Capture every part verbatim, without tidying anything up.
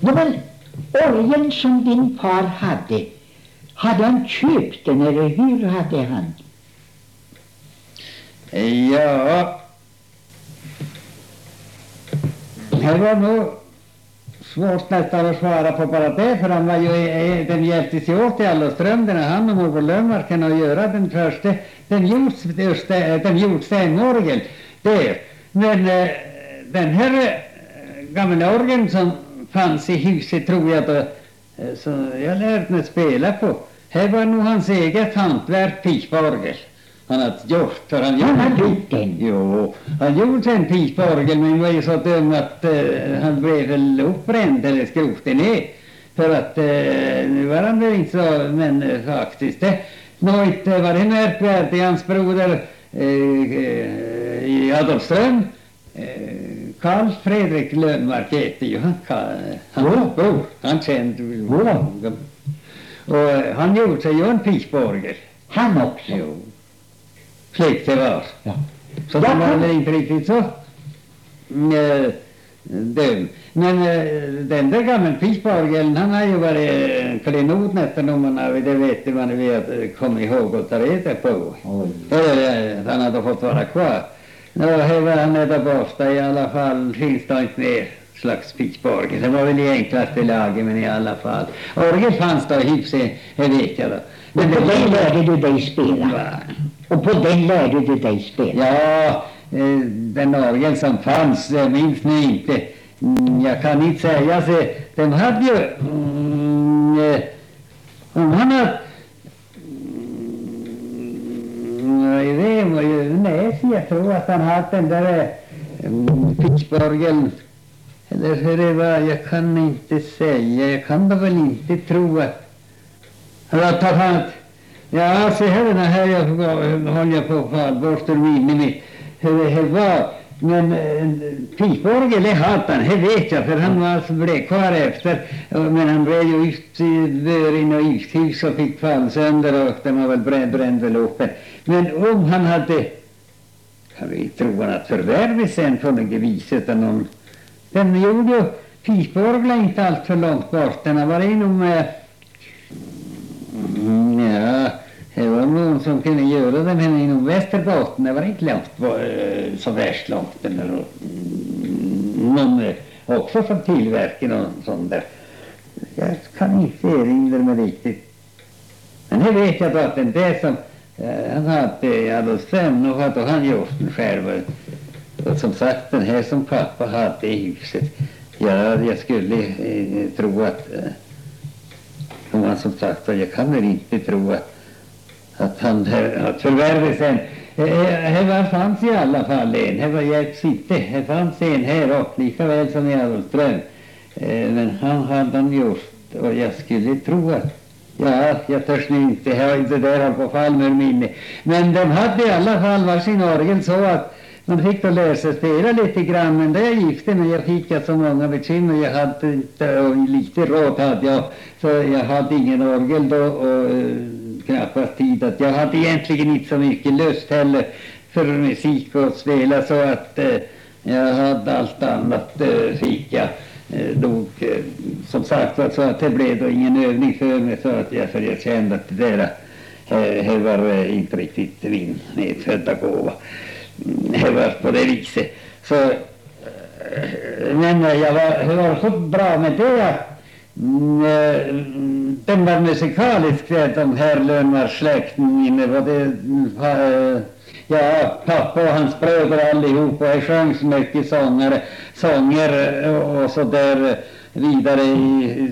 Ja, men orgeln som din far hade, hade han köpt den eller hur hade han? Ja, det var nog svårt nästan att svara på bara det, för han var ju, den hjälpte sig åt i alla strömderna, han och morbror Lönnmarken, att göra den första, den gjorts, den gjorts en orgel där. Men eh, den här eh, gamla orgeln som fanns i huset, tror jag då, eh, så jag lärde mig spela på, här var nog hans eget hantverk, piporgel. Han hade gjort, för han gjorde, han gjort den. Jo, han gjorde en piporgel, men var ju så dum att uh, han blev väl uppbränd eller skrotade ner. För att uh, nu var han väl inte så, men uh, faktiskt det. Något uh, var det märkvärdigt, hans broder uh, uh, i Adolfström, uh, Karl Fredrik Lönnmark heter ju han, han ja. bror, han kände ja. Och uh, han gjorde sig ju en piporgel. Han också? Jo. Slik det var. Ja. Så det var väl inte riktigt så äh, dum. Men äh, den där gamla pisporgeln, han har ju varit klenod nästan om man har, det vet man vi har kommit ihåg och ta reda på. Eller äh, han hade fått vara kvar. Nå, här var han där borta i alla fall, finns det inte mer slags pisporgel. Det var väl i enklaste laget, men i alla fall. Orgel fanns då i huset, det vet jag då. Men på den lärde du dig spela. Va? Och på den lärde du dig spela. Ja, eh, den orgel som fanns, jag minns nu inte. Mm, jag kan inte säga, så den hade ju... Mm, eh, om han hade... Mm, det var ju näs, jag tror att han hade den där mm, pitchborgeln. Eller hur det var, jag kan inte säga. Jag kan då väl inte tro att... Eller att han... Ja, se här den här jag håller jag på att borsta minne med hur det här var. Men piporgel det hade han, det vet jag, för han var så blev kvar efter. Men han blev ju ut i börin och uthus och fick fall sönder och den var väl bränd, bränd väl uppe. Men om han hade, kan vi tro han att förvärva sen på något vis utan någon. Den gjorde ju piporgla inte allt för långt bort. Den var inom... Eh, Mm, ja, det var någon som kunde göra den här inom Västerbotten. Det var inte långt, så värst långt. Eller, mm, någon också som tillverkade någon sån där. Jag kan inte erinra mig riktigt. Men det vet jag då att den där som eh, han hade Adolfström, och hade han gjort den själv. Och som sagt, den här som pappa hade i huset. Ja, jag skulle eh, tro att... Eh, Som han som sagt, jag kan väl inte tro att, att han att förvärvade sen. Här fanns i alla fall en, här var hjälps inte. Här fanns en här och lika väl som i Adolfström. Men han hade han gjort, och jag skulle tro att, ja, jag törs inte, jag har inte där på fall med minne. Men de hade i alla fall var sin orgel så att man fick då lära sig spela lite grann, men det jag gifte mig, jag fick jag så många bekymmer, jag hade inte, och lite råd hade jag, så jag hade ingen orgel då och uh, knappast tid att, jag hade egentligen inte så mycket lust heller för musik och spela, så att uh, jag hade allt annat uh, fick jag uh, nog, uh, som sagt, så att det blev då ingen övning för mig, så att jag, för jag kände att det där uh, det var uh, inte riktigt min medfödda gåva. Det var på det viset. Så, men jag var, jag var så bra med det att den var musikalisk, de här Lönnmark-släkten, var det, ja, pappa och hans bröder allihop, och jag sjöng så mycket sånger, sånger och så där vidare i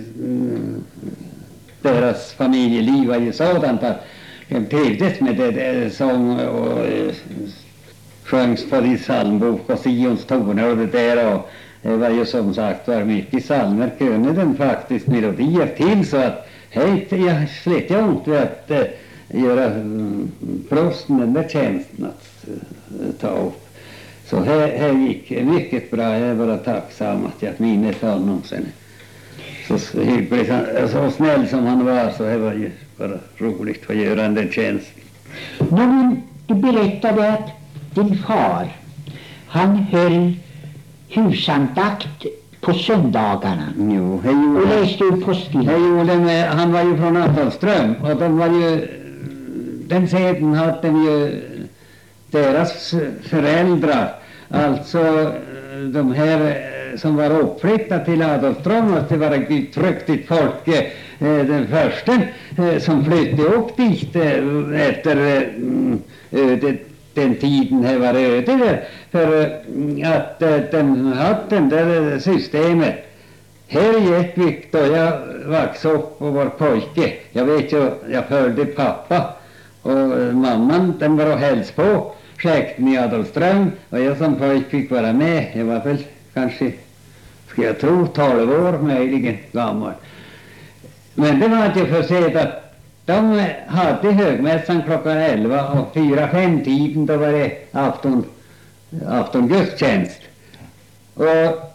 deras familjeliv var ju sådant att de trivdes med det, det sång och sjöngs på din psalmbok och Sions toner och det där, och det var ju som sagt var mycket psalmer kunde den faktiskt melodier till, så att hej, jag slet jag inte att äh, göra mm, prosten den där tjänsten att äh, ta upp. Så här, här gick mycket bra, jag är bara tacksam att jag minns honom sen. Så hygglig, så snäll som han var, så det var ju bara roligt att göra den tjänsten. Men du berättade att din far, han höll husandakt på söndagarna. Jo, hej gjorde Och läste ur postillen. hej gjorde med, han var ju från Adolfström och de var ju, den seden hade ju deras föräldrar, alltså de här som var uppflyttade till Adolfström, och det var ett tröktigt folk, eh, den första eh, som flyttade upp dit eh, efter eh, det, den tiden här var öde, för eh, att eh, de hade den där systemet. Här gick vi då jag växte upp och var pojke. Jag vet ju, jag följde pappa och eh, mamman, den var och hälsa på släkten i Adolfström, och jag som pojk fick vara med. Jag var väl kanske, ska jag tro, tolv år möjligen gammal. Men det var inte för sent att de hade högmässan klockan elva och fyra, fem tiden då var det afton, aftongudstjänst. Och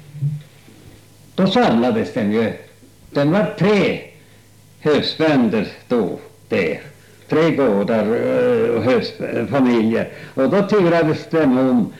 då samlades den ju. Den var tre husbönder då där. Tre gårdar och husfamiljer. Och då turades den om.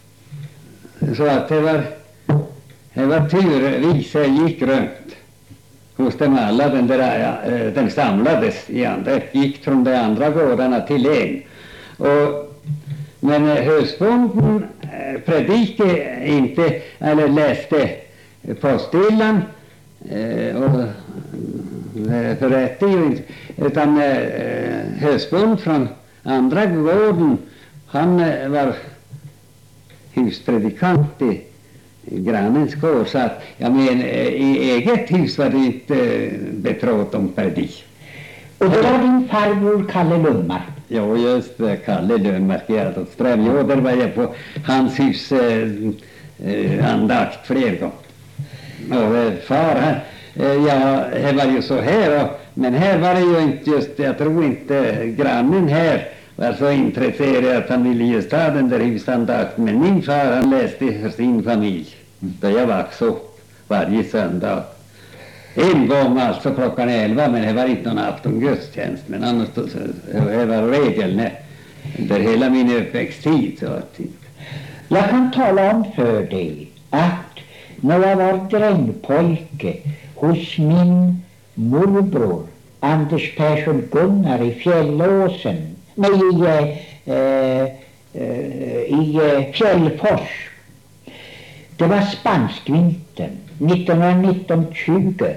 Så att det var, det var turvis gick runt hos dem alla. Den, där, den samlades i andra, gick från de andra gårdarna till en. Och, men husbonden predikade inte, eller läste postillan och förrättade ju inte, utan husbond från andra gården, han var huspredikant i grannens gård, så att jag men i eget hus var det inte betrått om predik. Och det var din farbror Kalle Lundmark. Jo, just det, Kalle Lundmark i Adolfström. Jo, där var jag på hans hus eh, eh, andakt fler gånger. Och eh, far, han, eh, ja, det var ju så här, och, men här var det ju inte just, jag tror inte grannen här var så intresserad att han ville just ha den där husandakten. Men min far, han läste för sin familj, där jag växte upp varje söndag. En gång alltså klockan elva, men det var inte någon aftongudstjänst, men annars så, det var regel under hela min uppväxttid. Så att, jag kan tala om för dig att när jag var drängpojke hos min morbror Anders Persson Gunnar i Fjällåsen, nej, i, eh, eh, i eh, Fjällfors. Det var spanskvintern nittonhundranitton tjugo.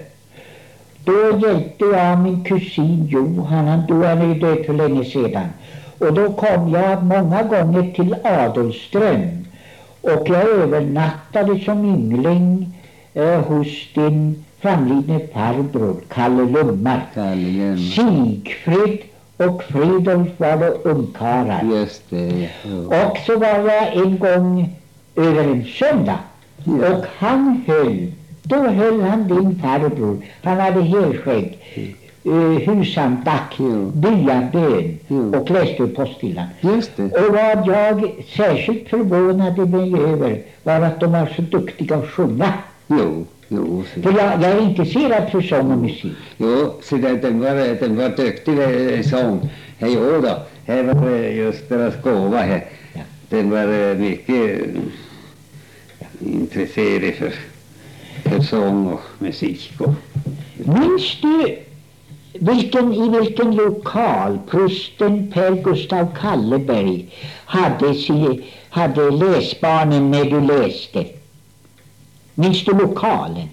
Då hjälpte jag min kusin Johan, han dog, han är död för länge sedan. Och då kom jag många gånger till Adolfström, och jag övernattade som yngling eh, hos din framlidne farbror Kalle Lundmark. Kalle. Sigfrid och Fridolf var då ungkarlar. Just det, ja. Och så var jag en gång över en söndag. Ja. Och han höll, då höll han din farbror, han hade helskägg, uh, husandakt, ja. Byabön, ja. Och läste ur postillan. Just det. Och vad jag särskilt förvånade mig över var att de var så duktiga att sjunga. Jo, jo. Så. För jag, jag är intresserad för sång och musik. Jo, så det, den, var, den var duktig i sång. Hej då, här var just deras gåva här. Ja. Den var mycket intresserad för, för sång och musik. Och. Minns du vilken, i vilken lokal prästen Per Gustav Kalleberg hade, si, hade läsbarnen när du läste? Minns du lokalen?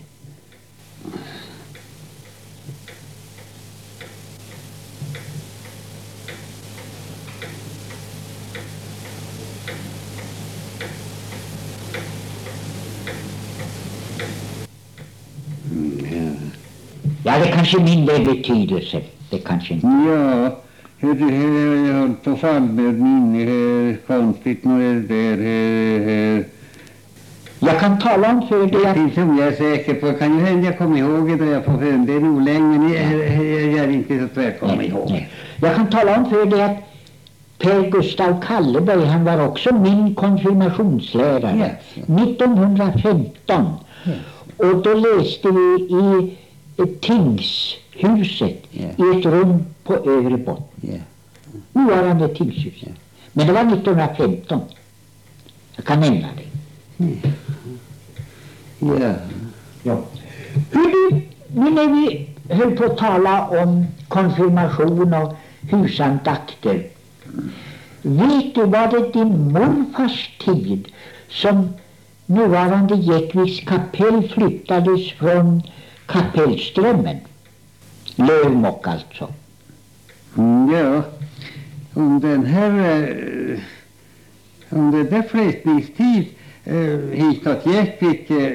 Ja, det kanske mindre betydelse. Det kanske inte. Ja, hur, hur, jag höll på fall med minne, hur konstigt nu är det. Jag kan tala om för dig att... Det som jag är säker på, kan ju hända jag kommer ihåg det, jag får höra det nog länge, men jag, jag, jag är inte så tvär komma ihåg. Nej. Jag kan tala om för dig att Per Gustav Kalleberg, han var också min konfirmationslärare. Yes. nittonhundrafemton. Yes. Och då läste vi i tingshuset, yeah. I ett rum på övre botten. Yeah. Nuvarande tingshuset. Yeah. Men det var nittonhundrafemton. Jag kan nämna det. Mm. Ja. Ja. Hur, nu när vi höll på att tala om konfirmation och husandakter. Vet du vad det din morfars tid som nuvarande Jäckviks kapell flyttades från Kapellströmmen? Lövmock alltså. Mm, ja. Om den här eh, om det där flyttningstid eh, hitåt Jäckvik eh,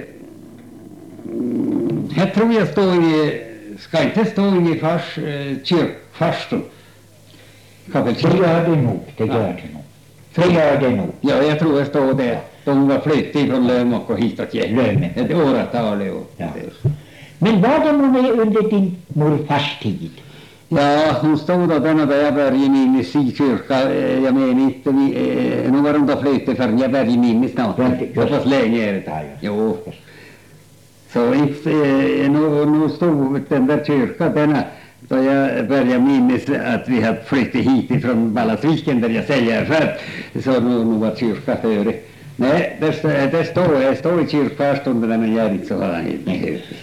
mm, här tror jag står i, ska inte stå i fars, eh, kyrkfarstun. Det gör det nog, det gör det nog. Det gör det nog. Ja, jag tror jag står det. De var flyttat från Lövmock och hitåt Jäckvik. Lövmock. Ett åratal och Ja. Men var det nog under din morfars tid? Ja, hon stod då den och då jag började minnas i kyrka. eh, Jag menar inte, vi, eh, nu var de då flyttat förrän jag började minnas snart. Ja, det- Så pass länge är det. Ja, ja. Jo. Så inte, eh, nu, nu stod den där kyrkan, denna, då jag började minnas att vi hade flyttat hit ifrån Ballasviken där jag säger för. Så nu, nu var kyrka före. Nej, det, det står, jag står i kyrkfarstunden men jag är inte så har han inte.